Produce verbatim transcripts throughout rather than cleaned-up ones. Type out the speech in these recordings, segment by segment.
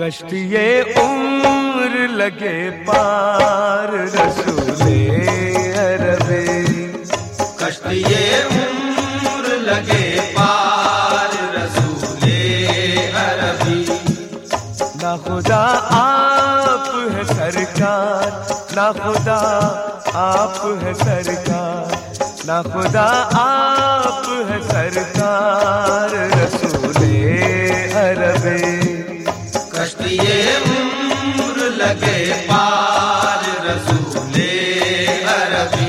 कश्तिए उम्र लगे पार रसूले अरबी, कश्तिए उम्र लगे पार रसूले अरबी। ना खुदा आप है सरकार, ना खुदा आप है सरकार, ना खुदा आप है सरकार रसूले अरबी। कश्तिए उम्र लगे पार रसूले अरबी।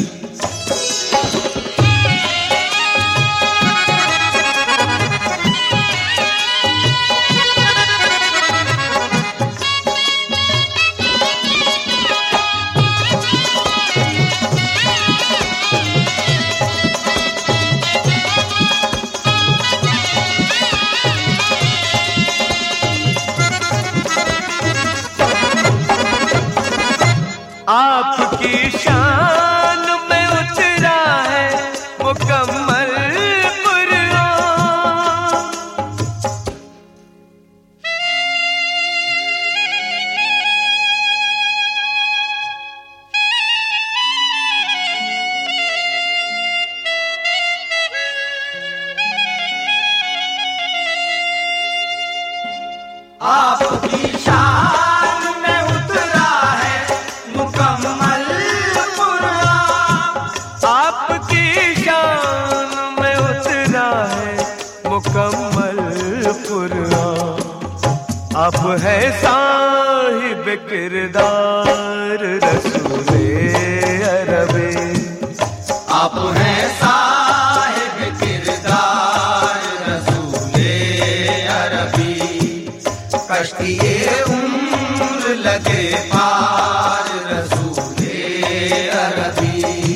आपकी शान में उतरा है मुकम्मल कुरान, आपकी शान में उतरा है मुकम्मल कुरान, आपकी शान में उतरा है मुकम्मल कुरान। आप है साहिब किरदार रसूले अरबी, आप हैं साहिब किरदार रसूले अरबी। कश्तिए उम्र लगे पार रसूले अरबी।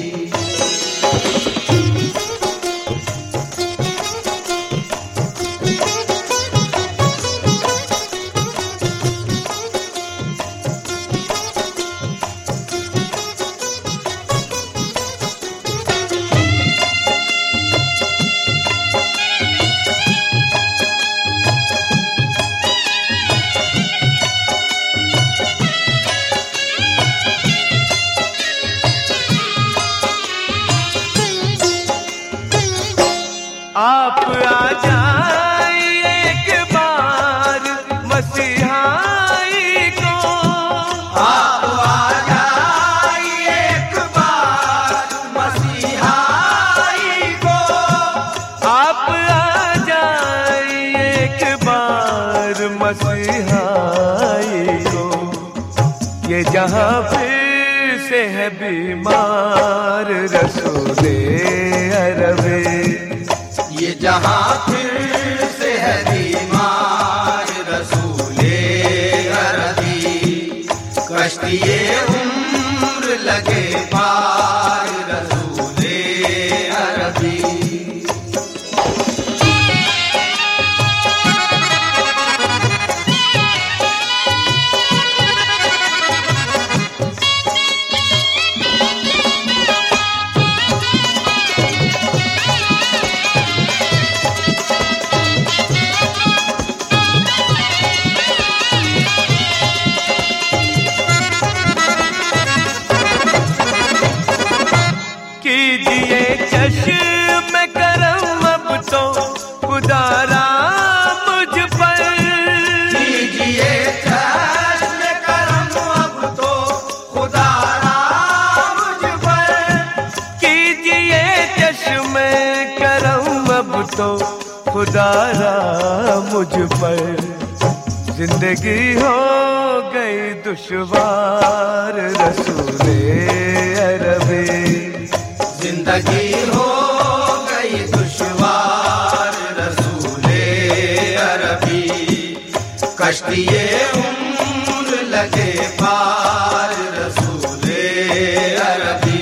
आप आ जाइए एक बार मसीहाई को, आप आ जाइए एक बार मसीहाई को, आप आ जाइए एक बार मसीहाई को। ये जहां फिर से है बीमार रसूले अरबी, ये जहां फिर से है बीमार रसूले अरबी। कश्तिए उम्र लगे पार रसूले अरबी। कीजिए चश्म करम अब तो खुदारा मुझ पर, कीजिए चश्म करम अब तो खुदारा मुझ पर, कीजिए चश्म करम अब तो खुदारा मुझ पर। जिंदगी हो गई दुश्वार रसूले अरबी, जिंदगी हो गई दुश्वार रसूले अरबी। कश्तिए उम्र लगे पार रसूले अरबी।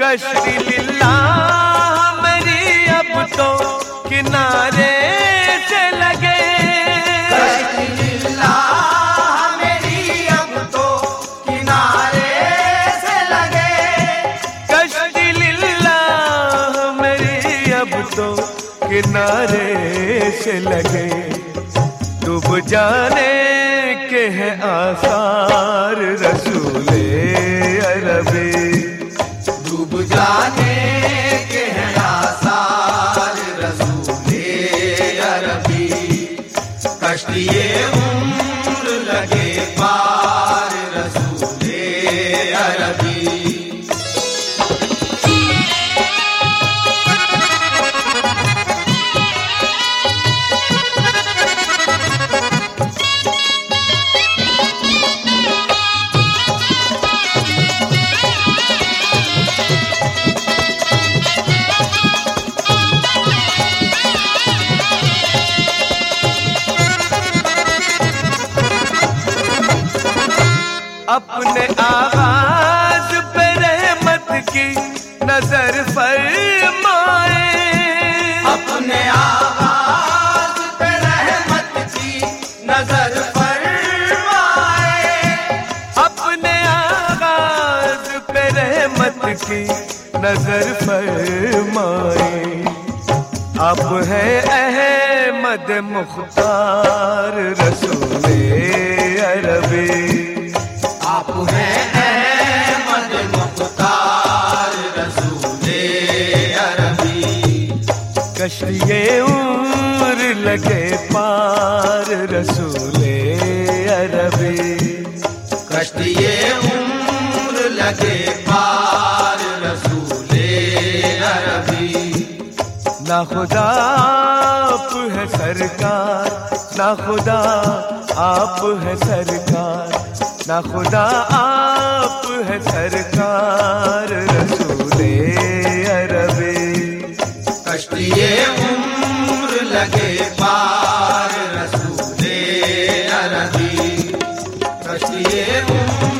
कश्ती लिल्लाह मेरी अब तो किनारे से लगे, कश्ती लिल्लाह मेरी अब तो किनारे से लगे, कश्ती लिल्लाह मेरी अब तो किनारे से लगे। डूब जाने के हैं आसार रसूले अरबी, डूब जाने के हैं आसार रसूले अरबी, कश्तिए उम्र लगे पार रसूले अरबी। अपने आगाज पे रहमत की नजर फरमाए, अपने आगाज पे रहमत की नजर फरमाए, अपने आगाज पे रहमत की नजर फरमाए। आप हैं अहमद मुख्तार रसूले अरबी, आप हैं अहमद मुख्तार रसूले अरबी, कश्तिए उम्र लगे पार रसूले अरबी, कश्तिए उम्र लगे पार रसूले अरबी। ना खुदा आप है सरकार, ना खुदा आप है सरकार, ना खुदा आप है सरकार रसूले अरबी, कश्तिए उम्र लगे पार रसूले अरबी, कश्तिए उम्र